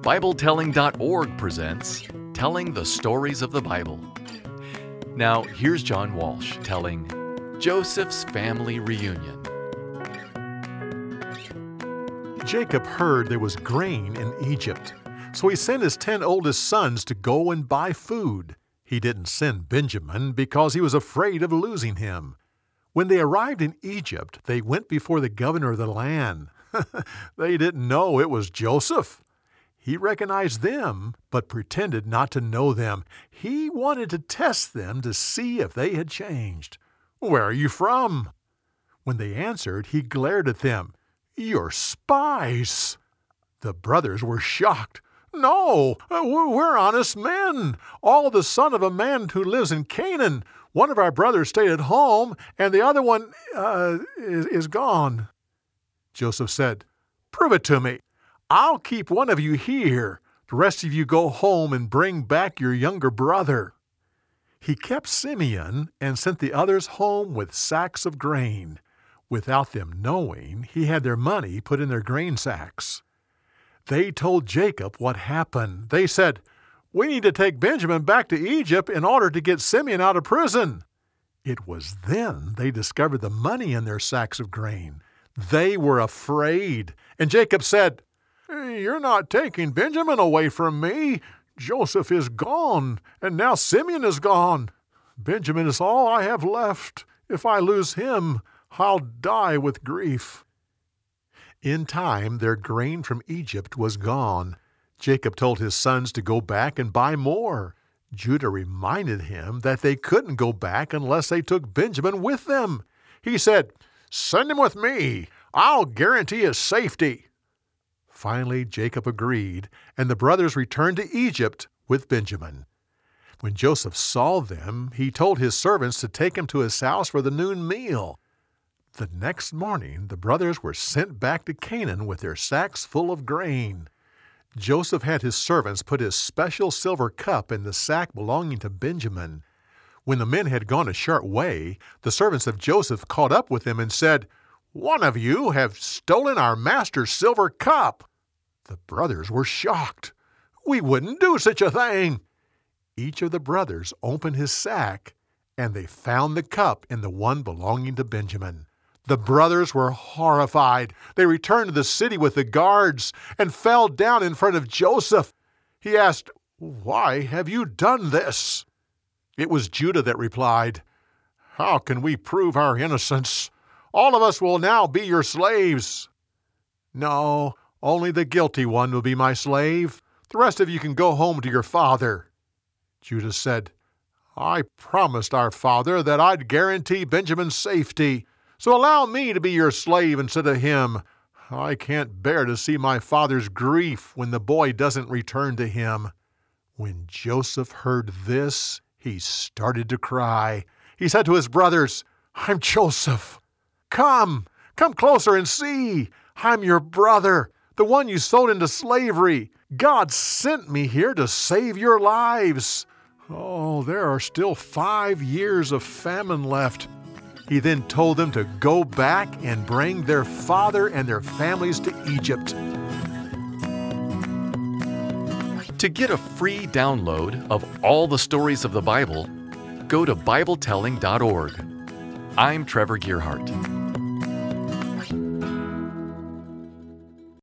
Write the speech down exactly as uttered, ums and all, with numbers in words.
Bible Telling dot org presents Telling the Stories of the Bible. Now, here's John Walsh telling Joseph's Family Reunion. Jacob heard there was grain in Egypt, so he sent his ten oldest sons to go and buy food. He didn't send Benjamin because he was afraid of losing him. When they arrived in Egypt, they went before the governor of the land. They didn't know it was Joseph. He recognized them, but pretended not to know them. He wanted to test them to see if they had changed. "Where are you from?" When they answered, he glared at them. "You're spies." The brothers were shocked. "No, we're honest men, all the son of a man who lives in Canaan. One of our brothers stayed at home, and the other one uh, is, is gone." Joseph said, "Prove it to me. I'll keep one of you here. The rest of you go home and bring back your younger brother." He kept Simeon and sent the others home with sacks of grain. Without them knowing, he had their money put in their grain sacks. They told Jacob what happened. They said, "We need to take Benjamin back to Egypt in order to get Simeon out of prison." It was then they discovered the money in their sacks of grain. They were afraid, and Jacob said, "You're not taking Benjamin away from me. Joseph is gone, and now Simeon is gone. Benjamin is all I have left. If I lose him, I'll die with grief." In time, their grain from Egypt was gone. Jacob told his sons to go back and buy more. Judah reminded him that they couldn't go back unless they took Benjamin with them. He said, "Send him with me. I'll guarantee his safety." Finally, Jacob agreed, and the brothers returned to Egypt with Benjamin. When Joseph saw them, he told his servants to take him to his house for the noon meal. The next morning, the brothers were sent back to Canaan with their sacks full of grain. Joseph had his servants put his special silver cup in the sack belonging to Benjamin. When the men had gone a short way, the servants of Joseph caught up with them and said, "One of you have stolen our master's silver cup." The brothers were shocked. "We wouldn't do such a thing." Each of the brothers opened his sack, and they found the cup in the one belonging to Benjamin. The brothers were horrified. They returned to the city with the guards and fell down in front of Joseph. He asked, "Why have you done this?" It was Judah that replied, "How can we prove our innocence? All of us will now be your slaves." "No, only the guilty one will be my slave. The rest of you can go home to your father." Judah said, "I promised our father that I'd guarantee Benjamin's safety. So allow me to be your slave instead of him. I can't bear to see my father's grief when the boy doesn't return to him." When Joseph heard this, he started to cry. He said to his brothers, "I'm Joseph. Come, come closer and see. I'm your brother, the one you sold into slavery. God sent me here to save your lives. Oh, there are still five years of famine left." He then told them to go back and bring their father and their families to Egypt. To get a free download of all the stories of the Bible, go to Bible Telling dot org. I'm Trevor Gearhart.